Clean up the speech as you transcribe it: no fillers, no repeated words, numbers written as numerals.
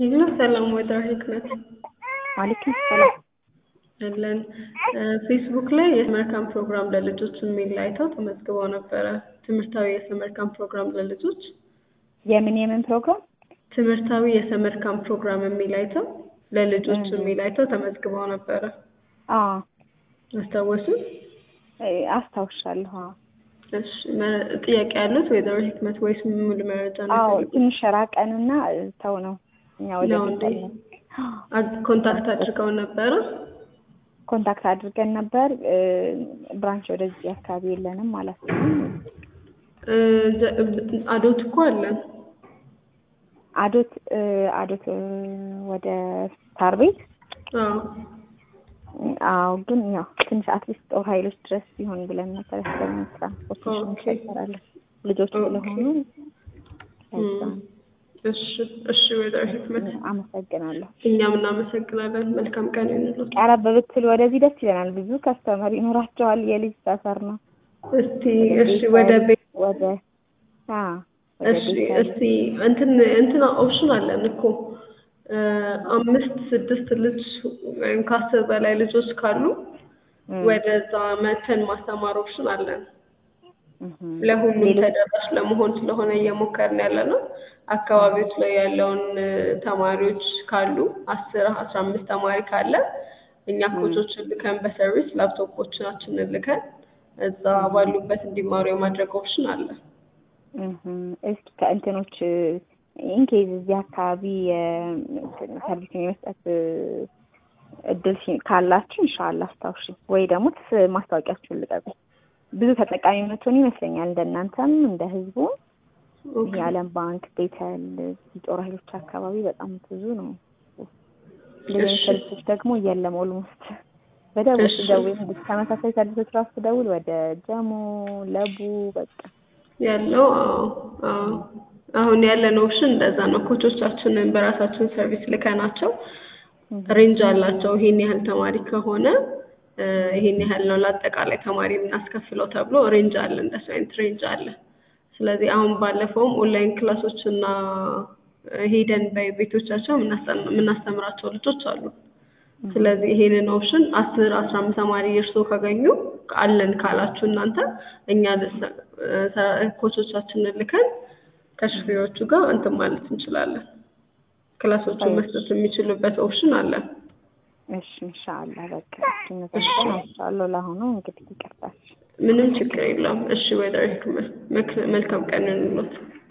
ሄሎ ሰላም ወይዘሮ ህክመት አለይኩም ሰላም። አለን። ፌስቡክ ላይ የሰመር ካምፕ ፕሮግራም ለልጆች የሚል አይተው ተመዝግበው ነበረ። ትምህርታዊ የሰመር ካምፕ ፕሮግራም ለልጆች የምን ፕሮግራም? ትምህርታዊ የሰመር ካምፕ ፕሮግራም የሚል አይተው ለልጆች የሚል አይተው ተመዝግበው ነበረ። አዎ አስታወሱ? አስታውሻለሁ። እሺ ጥያቄ ያሉት ወይዘሮ ህክመት ወይስ ሙሉ መረጃ ነው? አዎ ትንሽ ራቀንና ተው ነው እኛ ወደ ኮንታክት አድርገው ነበረ። ኮንታክት አድርገን ነበር። ብራንች ወደዚህ አካባቢ የለንም ማለት ነው። አዶት እኮ አለን። አዶት ወደ ስታር ቤት። አዎ ግን ያው ትንሽ አትሊስት ጦር ኃይሎች ድረስ ቢሆን ብለን ነበር ትራንስፖርቴሽን ይሰራል ልጆች ስለሆኑ። እሺ ወይዘሮ ህክመት አመሰግናለሁ። እኛም እናመሰግናለን። መልካም ቀን ይሁንልዎት። ቀረብ ብትል ወደዚህ ደስ ይለናል። ብዙ ከስተመር ይኖራቸዋል። የልጅ ሰፈር ነው። እሺ ወደ ቤት እስቲ እንትን ኦፕሽን አለን እኮ 5-6 ልጅ ወይም ከ10 በላይ ልጆች ካሉ ወደዛ መተን ማስተማር ኦፕሽን አለን። ለሁሉም ተደራሽ ለመሆን ስለሆነ እየሞከርን ያለነው አካባቢዎች ላይ ያለውን ተማሪዎች ካሉ 10-15 ተማሪ ካለ እኛ ኮቾችን ልከን በሰርቪስ ላፕቶፖቻችንን ልከን እዛ ባሉበት እንዲማሩ የማድረግ ኦፕሽን አለ። እስኪ ከእንትኖች ኢንኬዝ እዚህ አካባቢ ሰርቪስ የመስጠት እድል ካላችሁ ኢንሻአላህ አስታውሺ፣ ወይ ደግሞ ማስታወቂያችሁን ልቀቁ። ብዙ ተጠቃሚ መጥቶን ይመስለኛል እንደናንተም እንደ ህዝቡ። የዓለም ባንክ ቤተል ጦር ኃይሎች አካባቢ በጣም ብዙ ነው። ለዚህ ሰርቪስ ደግሞ የለም ኦልሞስት በደውል ደውል ተመሳሳይ ሰርቪሶች ራሱ ደውል ወደ ጀሞ ለቡ በቃ ያለው አሁን ያለን ኦፕሽን እንደዛ ነው። ኮቾቻችንን በራሳችን ሰርቪስ ልከናቸው ሬንጅ አላቸው። ይሄን ያህል ተማሪ ከሆነ ይሄን ያህል ነው ለአጠቃላይ ተማሪ እናስከፍለው ተብሎ ሬንጅ አለ። እንደሱ አይነት ሬንጅ አለ። ስለዚህ አሁን ባለፈውም ኦንላይን ክላሶችና ሄደን በቤቶቻቸው የምናስተምራቸው ልጆች አሉ። ስለዚህ ይሄንን ኦፕሽን 10-15 ተማሪ እርሶ ካገኙ አለን ካላችሁ እናንተ እኛ ኮቾቻችንን ልከን ከሹፌሮቹ ጋር እንትን ማለት እንችላለን። ክላሶቹን መስጠት የሚችሉበት ኦፕሽን አለ። እሺ ኢንሻአላህ በቃ ኢንሻአላህ ለአሁኑ እንግዲህ ይቀርታል። ምንም ችግር የለውም። እሺ ወይዘሮ ህክመት መልካም ቀን ይሁንልዎት።